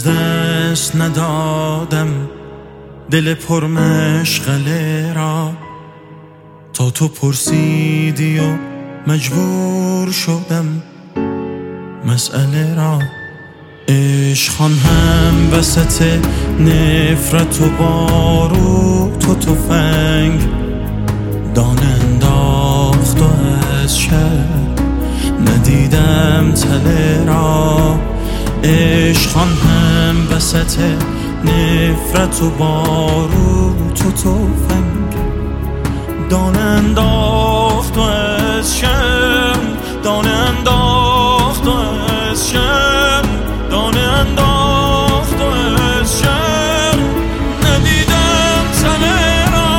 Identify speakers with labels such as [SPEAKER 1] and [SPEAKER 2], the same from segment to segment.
[SPEAKER 1] از دست ندادم دل پرمشغله را، تا تو پرسیدی و مجبور شدم مسئله را. عشقان هم وسط نفرت و باروت و تفنگ دانه انداخت و از شب ندیدم تله را. عشقان هم وسط نفرت و باروت و تفنگ دانه انداخت و از شب، دانه انداخت و از شب، دانه انداخت و از شب ندیدم تله را.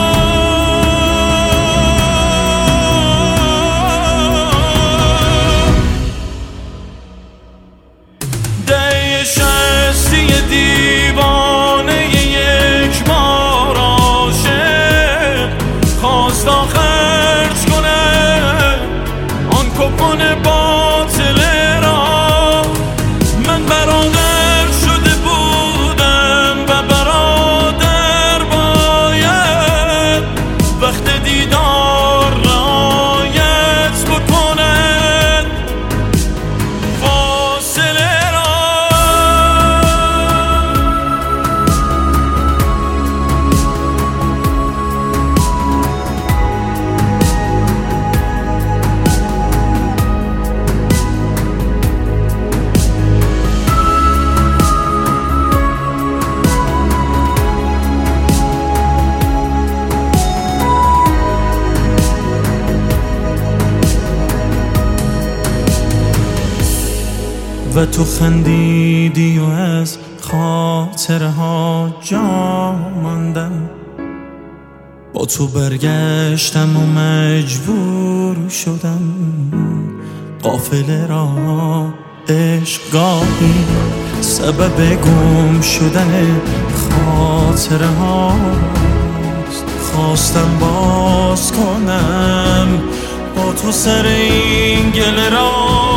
[SPEAKER 1] ده شستی دیوانه یک بار عاشق خواست خرج کنه آن کپون باطله را. من برادر شده بودم و برادر باید وقت دیدار رعایت بکند فاصله را. و تو خندیدی و از خاطره ها جا ماندم، با تو برگشتم و مجبور شدم قافله را. عشق گاهی سبب گم شدن خاطره هاست، خواستم باز کنم با تو سر این گله را.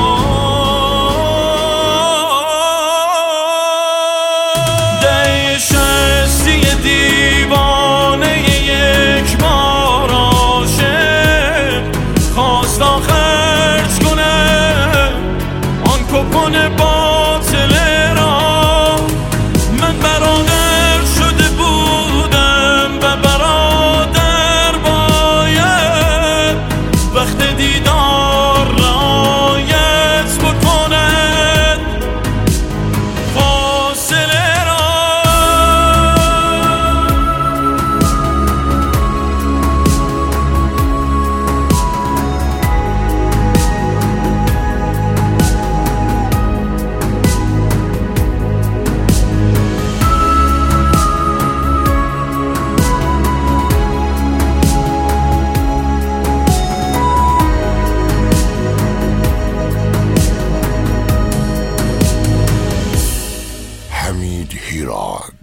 [SPEAKER 1] دیوانه یک بار عاشق خواست خرج کنه آن کپون باطله را. من برادر شده بودم و برادر باید وقت دیدار رعایت بکند فاصله را.
[SPEAKER 2] حمید هیراد.